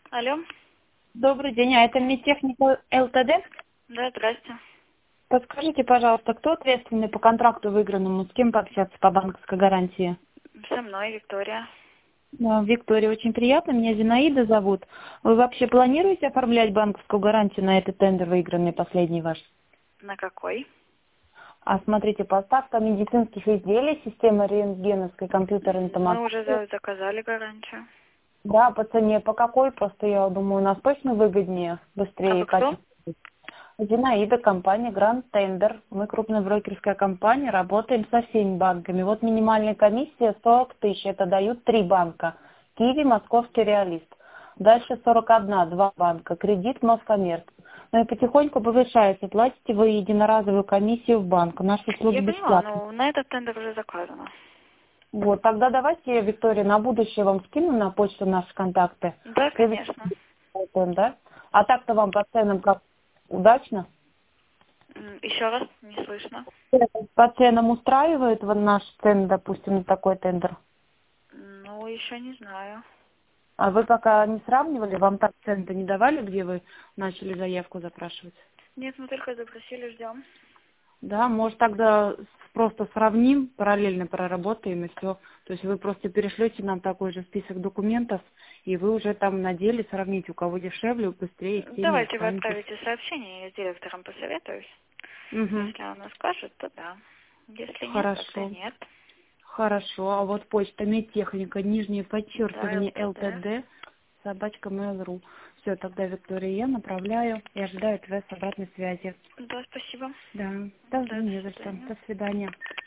Алло. Добрый день, а это Медтехника ЛТД? Да, здрасте. Подскажите, пожалуйста, кто ответственный по контракту выигранному, с кем пообщаться по банковской гарантии? Со мной Виктория. Виктория, очень приятно, меня Зинаида зовут. Вы вообще планируете оформлять банковскую гарантию на этот тендер, выигранный последний ваш? На какой? А смотрите, поставка медицинских изделий, система рентгеновской компьютерной Мы уже томографии. заказали гарантию. Да, по цене по какой? Просто я думаю, у нас точно выгоднее, А быстрее вы и кто? качественнее. Зинаида, компания Grand Tender. Мы крупная брокерская компания, работаем со всеми банками. Вот минимальная комиссия 40 тысяч, это дают 3 банка. Киви, Московский Реалист. Дальше 41, 2 банка. Кредит, Москоммерц. Ну и потихоньку повышается. Платите вы единоразовую комиссию в банк. Наши услуги Я поняла, бесплатны. но на этот тендер уже заказано. Вот, тогда давайте, Виктория, на будущее вам скину на почту наши контакты. Да, Следующий конечно. да? А так-то вам по ценам как удачно? Еще раз, не слышно. По ценам устраивает вот наш цен, допустим, на такой тендер? Ну, еще не знаю. А вы пока не сравнивали, вам так цены-то не давали, где вы начали заявку запрашивать? Нет, мы только запросили, ждем. Да, может тогда просто сравним, параллельно проработаем и все. То есть вы просто перешлете нам такой же список документов, и вы уже там на деле сравните, у кого дешевле, быстрее, с теми Давайте вы останетесь. отправите сообщение, я с директором посоветуюсь. Угу. Если она скажет, то да. Если нет, тогда Хорошо. нет. Хорошо. А вот почта Медтехника, нижнее Да, подчеркивание ЛТД. ЛТД, собачка Mail.ru. Все, тогда, Виктория, я направляю и ожидаю от вас обратной связи. Да, спасибо. Да, Да, даже до не за что. свидания. До свидания.